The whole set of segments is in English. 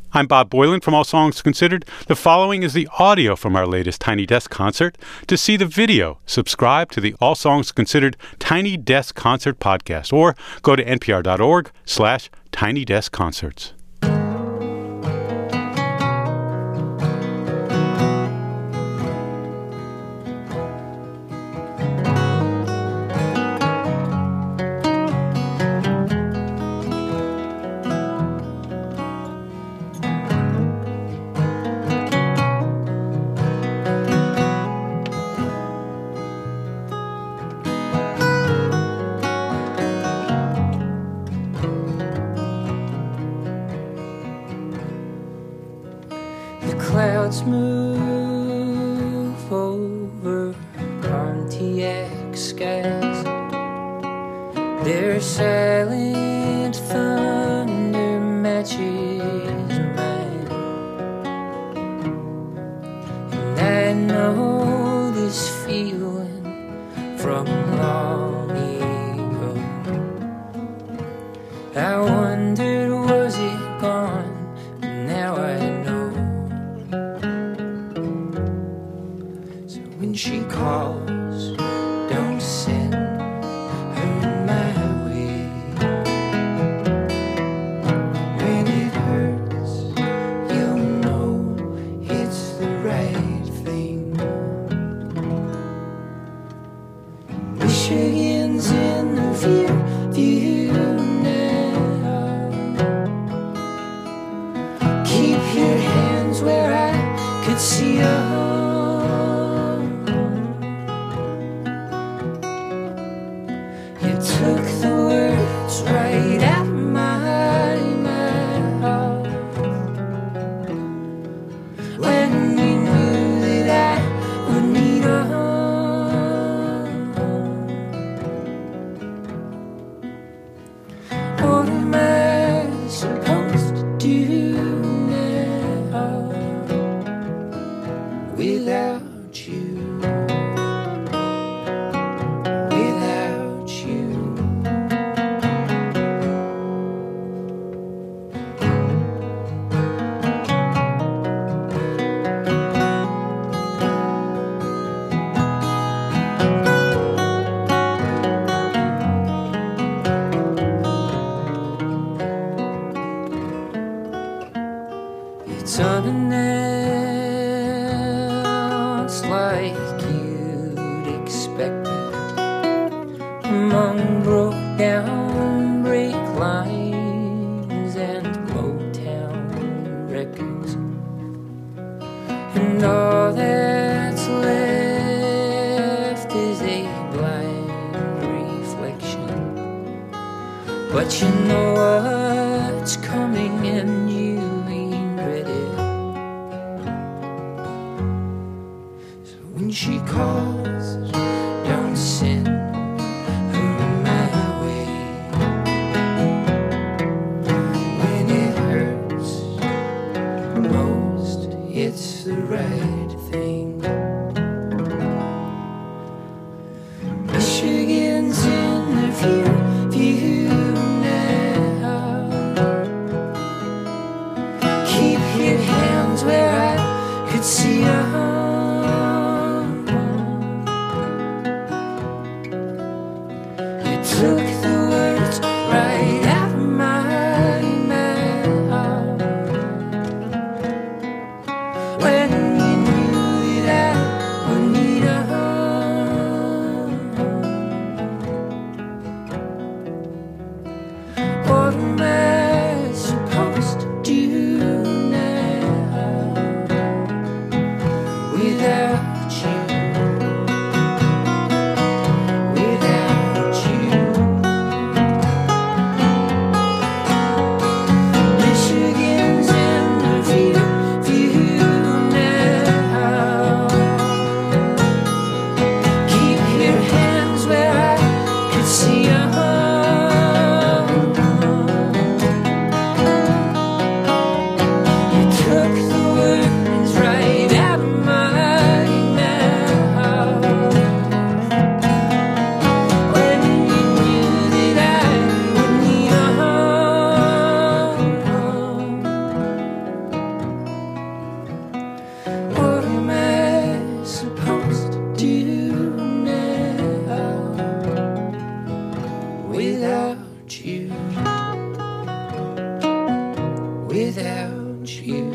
I'm Bob Boylan from All Songs Considered. The following is the audio from our latest Tiny Desk concert. To see the video, subscribe to the All Songs Considered Tiny Desk Concert podcast or go to npr.org/Tiny Desk Concerts. Clouds move over Pontiac skies. Their silent thunder matches mine, and I know this feeling from long ago. I wondered, was it gone? But now I know. When she calls, don't send her my way. When it hurts, you'll know it's the right thing. Michigan's in the view now. Keep your hands where I could see them. Took the words right out my mouth when you knew that I would need a home. What am I supposed to do now without you? It's unannounced like you'd expect it, among broke down brake lines and Motown records, and all that's left is a blind reflection. But you know what's coming and you when she calls, don't send her my way. When it hurts most, it's the right thing. Michigan's in the view now. Keep your hands where I could see them. Took the words right out of my mouth when you knew that I would need a home. What am I supposed to do now without you.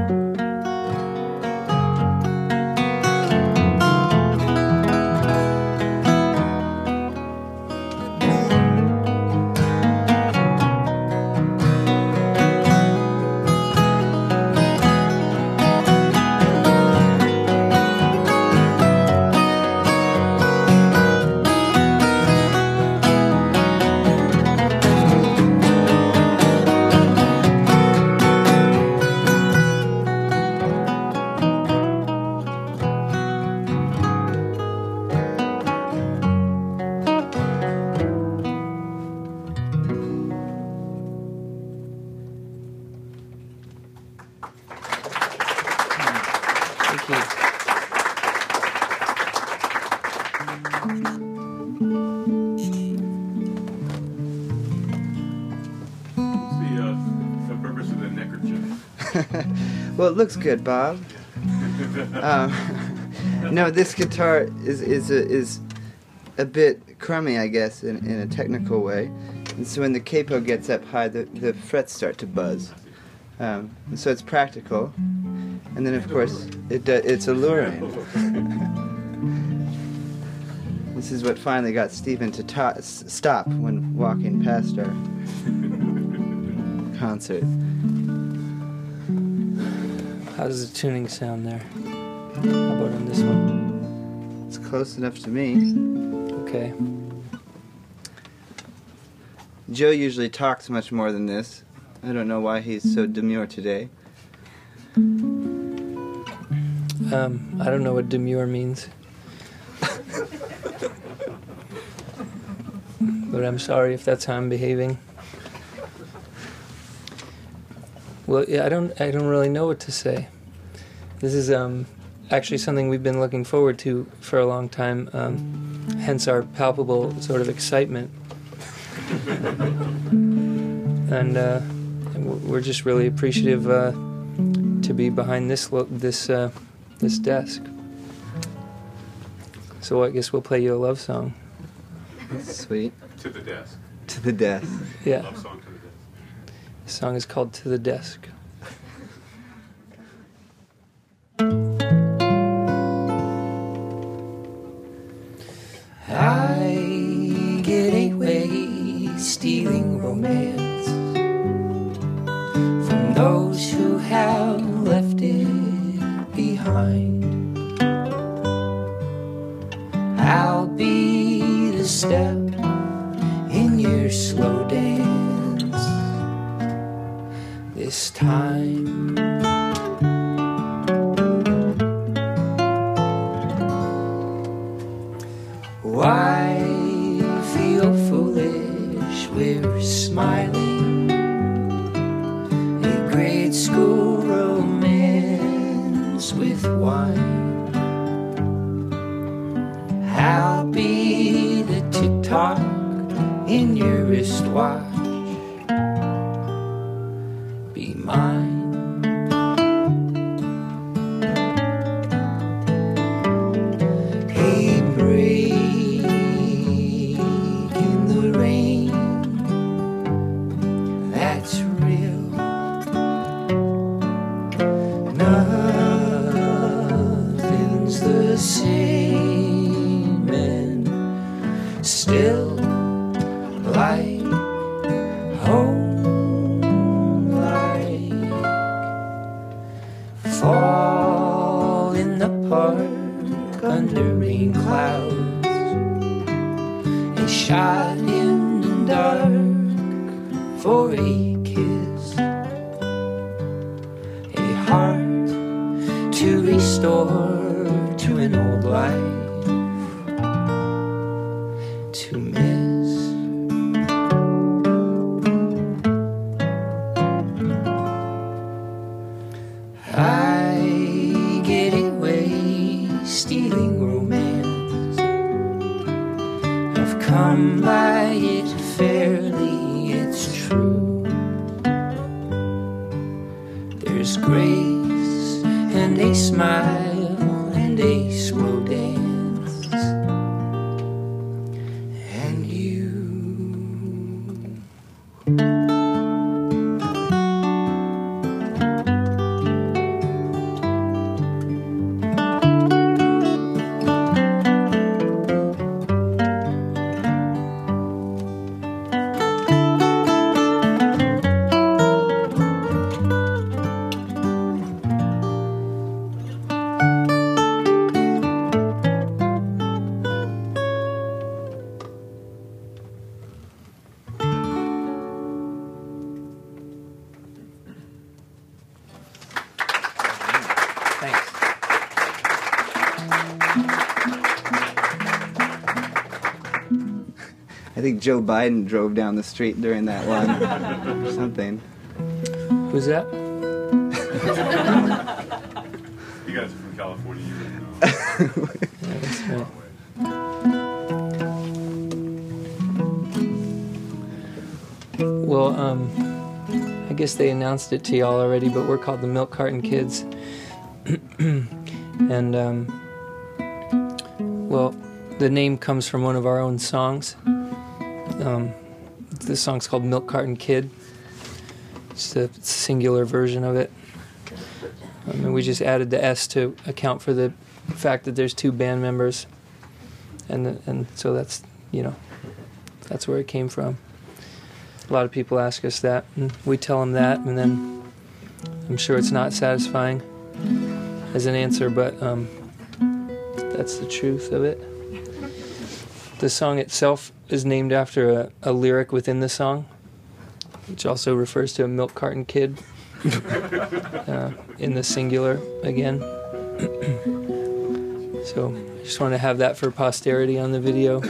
The purpose of the neckerchief. Well, it looks good, Bob. No, this guitar is a bit crummy, I guess, in a technical way. And so when the capo gets up high, the frets start to buzz. So it's practical, and then of course it's alluring. This is what finally got Stephen to stop when walking past our concert. How does the tuning sound there? How about on this one? It's close enough to me. Okay. Joe usually talks much more than this. I don't know why he's so demure today. I don't know what demure means. But I'm sorry if that's how I'm behaving. Well, yeah, I don't really know what to say. This is actually something we've been looking forward to for a long time, hence our palpable sort of excitement. And we're just really appreciative to be behind this desk. So I guess we'll play you a love song. Sweet. To the desk. To the desk. Yeah. Love song to the desk. The song is called To the Desk. I get away stealing romance from those who have left it behind. I'll be the step in your slow dance this time. Why feel foolish? We're smiling. A grade school romance with wine. I'll be the tick-tock in your wristwatch. Be mine. Hey, break in the rain. That's real. Nothing's the same and still like home, like fall in the park under rain clouds, a shot in the dark for a kiss, a heart to restore to an old life, to miss. I get away stealing romance. I've come by it fairly, it's true. There's grace and a smile and a slow dance. And you. Thanks. I think Joe Biden drove down the street during that one or something. Who's that? You guys are from California. You know. Yeah, that's right. Well, I guess they announced it to y'all already, but we're called the Milk Carton Kids. And, well, the name comes from one of our own songs. The song's called Milk Carton Kid. It's a singular version of it. And we just added the S to account for the fact that there's two band members. And so that's, that's where it came from. A lot of people ask us that, and we tell them that, and then I'm sure it's not satisfying as an answer, but that's the truth of it. The song itself is named after a lyric within the song, which also refers to a milk carton kid, in the singular again. So I just want to have that for posterity on the video.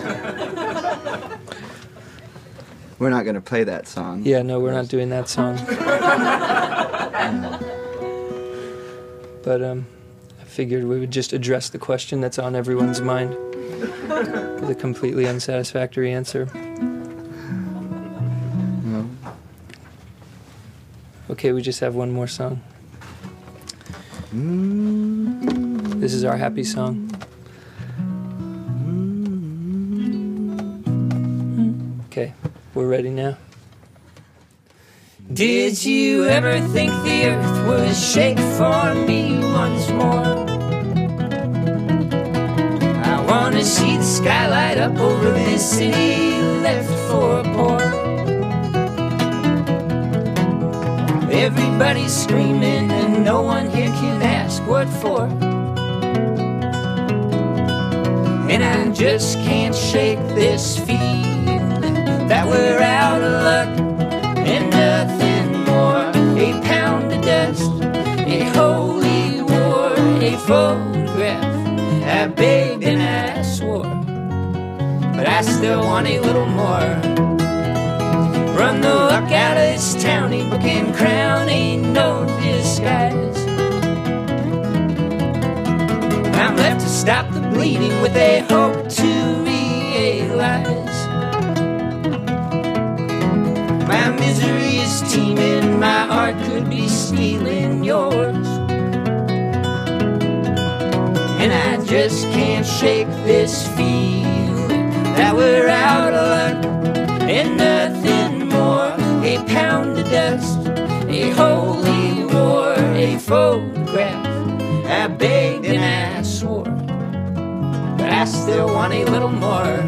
We're not going to play that song. Yeah, no, we're not doing that song. But I figured we would just address the question that's on everyone's mind with a completely unsatisfactory answer. No. Okay, we just have one more song. This is our happy song. Okay, we're ready now. Did you ever think the earth would shake for me once more? I wanna see the sky light up over this city left for poor. Everybody's screaming and no one here can ask what for. And I just can't shake this feeling that we're out of luck and nothing more. A pound of dust, a holy war, a photograph. I begged and I swore, but I still want a little more. Run the luck out of this town, a book and crown, ain't no disguise. I'm left to stop the bleeding with a hope to realize. My misery is teeming, my art could be stealing yours. And I just can't shake this feeling that we're out of luck and nothing more. A pound of dust, a holy war, a photograph. I begged and I swore, but I still want a little more.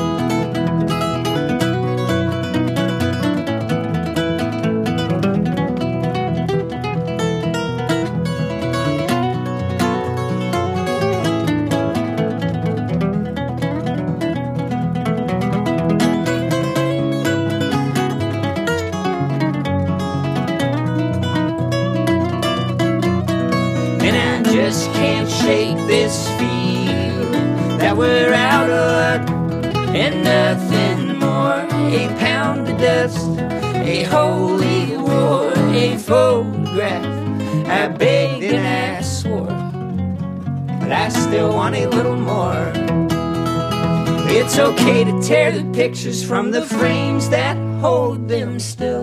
Just can't shake this feeling that we're out of luck and nothing more. A pound of dust, a holy war, a photograph. I begged and I swore, but I still want a little more. It's okay to tear the pictures from the frames that hold them still.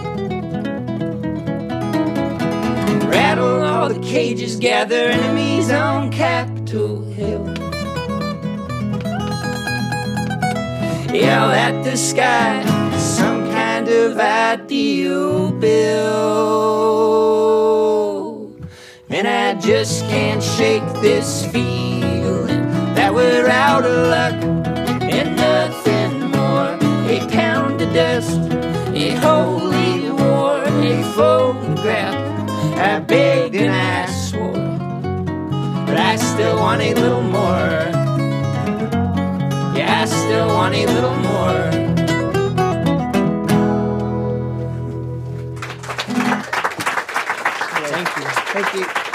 Rattle all the cages, gather enemies on Capitol Hill. Yell at the sky, some kind of ideal bill. And I just can't shake this feeling that we're out of luck and nothing more. A pound of dust, a holy war, a photograph. I begged and I swore, but I still want a little more. Yeah, I still want a little more. Thank you. Thank you.